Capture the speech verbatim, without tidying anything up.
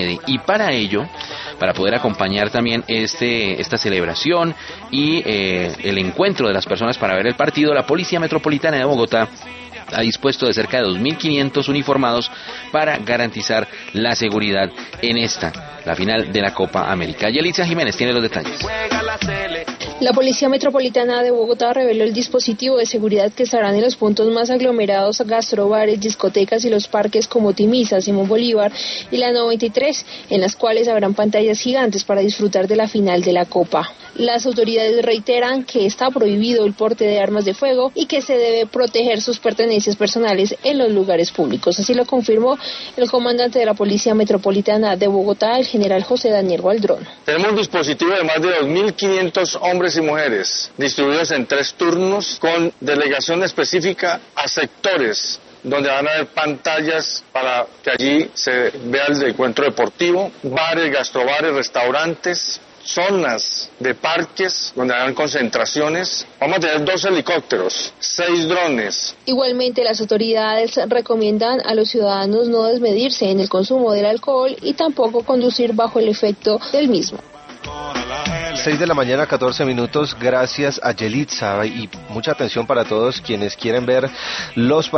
Y para ello, para poder acompañar también este esta celebración y eh, el encuentro de las personas para ver el partido, la Policía Metropolitana de Bogotá ha dispuesto de cerca de dos mil quinientos uniformados para garantizar la seguridad en esta, la final de la Copa América. Yelitza Jiménez tiene los detalles. La Policía Metropolitana de Bogotá reveló el dispositivo de seguridad que estarán en los puntos más aglomerados, gastrobares, discotecas y los parques como Timisa, Simón Bolívar y la noventa y tres, en las cuales habrán pantallas gigantes para disfrutar de la final de la Copa. Las autoridades reiteran que está prohibido el porte de armas de fuego y que se debe proteger sus pertenencias personales en los lugares públicos. Así lo confirmó el comandante de la Policía Metropolitana de Bogotá, el general José Daniel Gualdrón. Tenemos un dispositivo de más de dos mil quinientos hombres y mujeres distribuidos en tres turnos con delegación específica a sectores donde van a haber pantallas para que allí se vea el encuentro deportivo, bares, gastrobares, restaurantes, zonas de parques donde habrán concentraciones. Vamos a tener dos helicópteros, seis drones. Igualmente, las autoridades recomiendan a los ciudadanos no desmedirse en el consumo del alcohol y tampoco conducir bajo el efecto del mismo. seis de la mañana, catorce minutos, gracias a Yelitza, y mucha atención para todos quienes quieren ver los